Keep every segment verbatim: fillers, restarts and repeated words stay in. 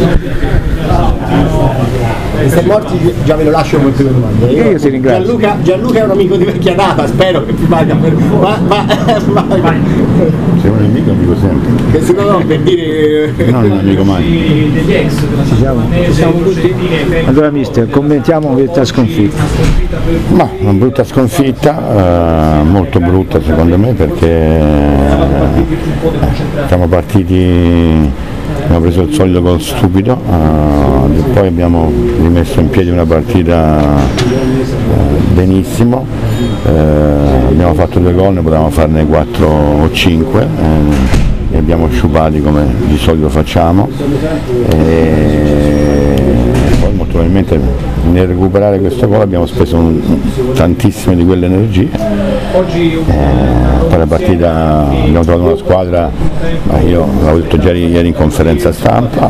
mister Morti, già ve lo lascio come prima domanda. Io, io ti ringrazio. Gianluca, Gianluca è un amico di vecchia data, spero che vi valga per. Ma, ma, ma sei un amico, amico sempre. Che se no, no, per dire. Non un amico mai. Ci siamo? Ci siamo tutti? Allora mister, commentiamo questa sconfitta. Ma una brutta sconfitta, eh, molto brutta secondo me, perché eh, siamo partiti, abbiamo preso il solito gol stupido, eh, e poi abbiamo rimesso in piedi una partita eh, benissimo, eh, abbiamo fatto due gol, ne potevamo farne quattro o cinque, eh, li abbiamo sciupati come di solito facciamo, e poi molto probabilmente nel recuperare questo gol abbiamo speso un, tantissime di quelle energie, eh, poi la partita abbiamo trovato una squadra, io l'avevo detto già ieri in conferenza stampa,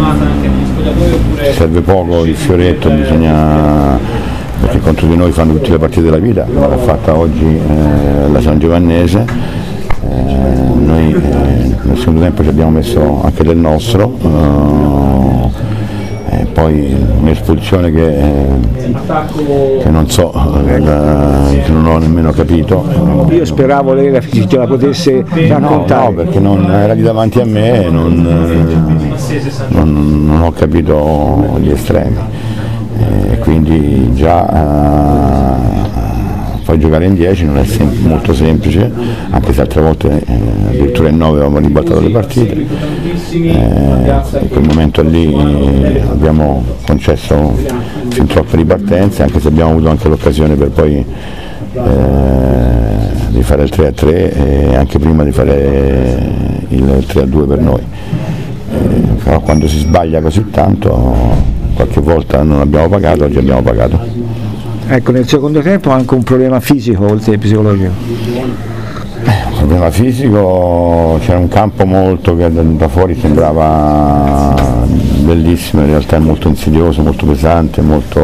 serve poco il fioretto, bisogna, perché contro di noi fanno tutte le partite della vita, l'ha fatta oggi eh, la San Giovannese, eh, noi eh, nel secondo tempo ci abbiamo messo anche del nostro, eh, e poi un'espulsione che, eh, che non so, eh, che non ho nemmeno capito. Io speravo lei la, ce la potesse raccontare. No, no, perché non era lì davanti a me e non, eh, non, non ho capito gli estremi, e quindi già eh, poi giocare in dieci non è sem- molto semplice, anche se altre volte eh, addirittura in nove avevamo ribaltato le partite, eh, in quel momento lì eh, abbiamo concesso fin troppe ripartenze, anche se abbiamo avuto anche l'occasione per poi eh, di fare il tre a tre e anche prima di fare il tre a due per noi, eh, però quando si sbaglia così tanto qualche volta non abbiamo pagato, oggi abbiamo pagato. Ecco, nel secondo tempo anche un problema fisico oltre che psicologico. Un problema fisico, c'era un campo molto che da fuori sembrava bellissimo, in realtà è molto insidioso, molto pesante, molto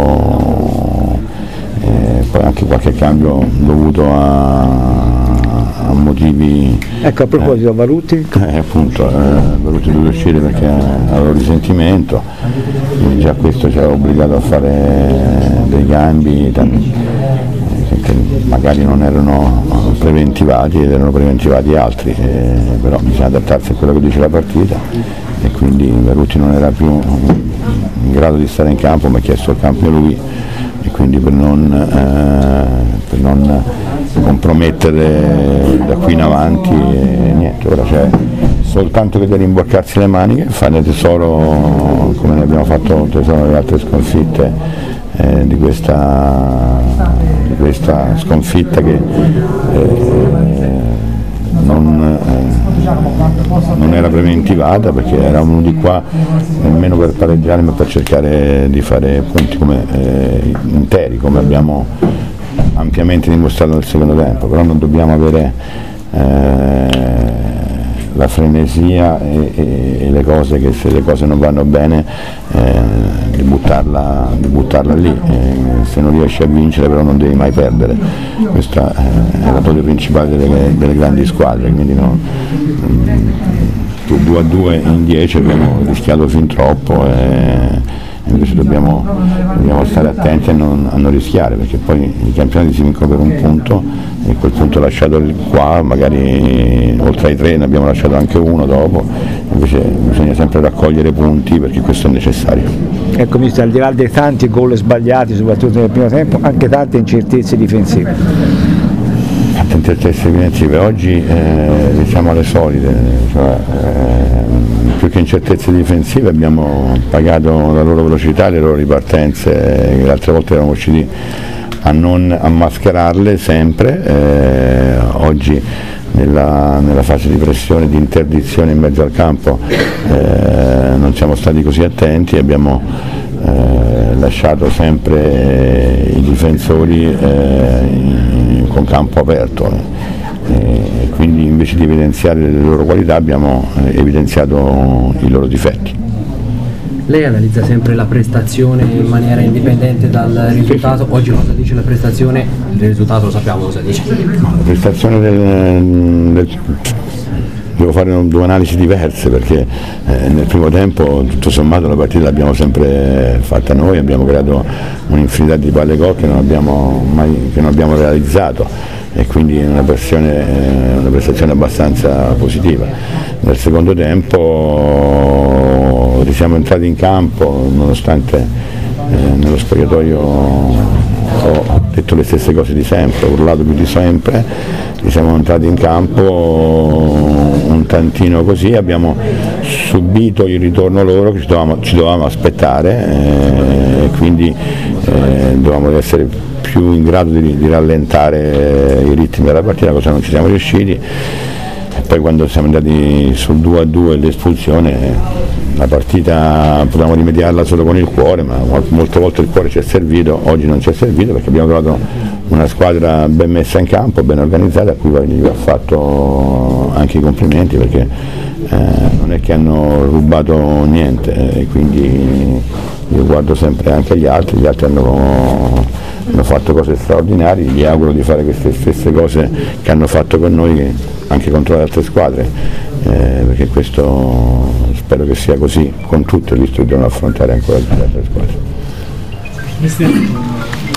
eh, poi anche qualche cambio dovuto a, a motivi. Ecco, a proposito, eh, Varuti? Eh, appunto, eh, Varuti doveva uscire perché aveva risentimento, quindi già questo ci ha obbligato a fare dei cambi tanti, che magari non erano preventivati ed erano preventivati altri, eh, però bisogna adattarsi a quello che dice la partita, e quindi Varuti non era più in grado di stare in campo, mi ha chiesto il cambio lui, e quindi per non, eh, per non compromettere da qui in avanti, e niente, ora c'è soltanto che da rimboccarsi le maniche, fare tesoro come ne abbiamo fatto tesoro nelle altre sconfitte, eh, di, questa, di questa sconfitta che eh, non, eh, non era preventivata, perché eravamo di qua nemmeno per pareggiare ma per cercare di fare punti come, eh, interi, come abbiamo ampiamente dimostrato nel secondo tempo, però non dobbiamo avere eh, la frenesia e, e, e le cose che, se le cose non vanno bene, eh, di, buttarla, di buttarla lì, eh, se non riesci a vincere però non devi mai perdere, questa eh, è la dote principale delle, delle grandi squadre, quindi no, due a due in dieci abbiamo rischiato fin troppo, e invece dobbiamo, dobbiamo stare attenti a non, a non rischiare, perché poi i campionati si vincono per un punto, e quel punto lasciato qua, magari oltre ai tre ne abbiamo lasciato anche uno dopo, invece bisogna sempre raccogliere punti, perché questo è necessario. Ecco, mister, al di là dei tanti gol sbagliati, soprattutto nel primo tempo, anche tante incertezze difensive. Tante incertezze difensive, oggi eh, diciamo le solite, cioè, eh, più che incertezze difensive abbiamo pagato la loro velocità, le loro ripartenze, le altre volte eravamo riusciti a non ammascherarle sempre, eh, oggi nella, nella fase di pressione, di interdizione in mezzo al campo, eh, non siamo stati così attenti, abbiamo eh, lasciato sempre i difensori eh, in, con campo aperto. E quindi invece di evidenziare le loro qualità abbiamo evidenziato i loro difetti. Lei analizza sempre la prestazione in maniera indipendente dal risultato, oggi cosa dice la prestazione? Il risultato lo sappiamo cosa dice. La prestazione del, del, devo fare due analisi diverse, perché eh, nel primo tempo tutto sommato la partita l'abbiamo sempre fatta noi, abbiamo creato un'infinità di palle gol che non abbiamo mai che non abbiamo realizzato, e quindi una, versione, una prestazione abbastanza positiva. Nel secondo tempo siamo entrati in campo, nonostante eh, nello spogliatoio ho detto le stesse cose di sempre, ho urlato più di sempre, siamo entrati in campo un tantino così, abbiamo subito il ritorno loro che ci dovevamo, ci dovevamo aspettare, e eh, quindi eh, dovevamo essere più in grado di, di rallentare i ritmi della partita, cosa non ci siamo riusciti, e poi quando siamo andati sul due a due l'espulsione, la partita potevamo rimediarla solo con il cuore, ma molte volte il cuore ci è servito, oggi non ci è servito perché abbiamo trovato una squadra ben messa in campo, ben organizzata, a cui gli ho fatto anche i complimenti, perché eh, non è che hanno rubato niente, e quindi io guardo sempre anche gli altri, gli altri hanno, hanno fatto cose straordinarie, gli auguro di fare queste stesse cose che hanno fatto con noi anche contro le altre squadre, eh, perché questo spero che sia così con tutte, visto che devono affrontare ancora le altre squadre.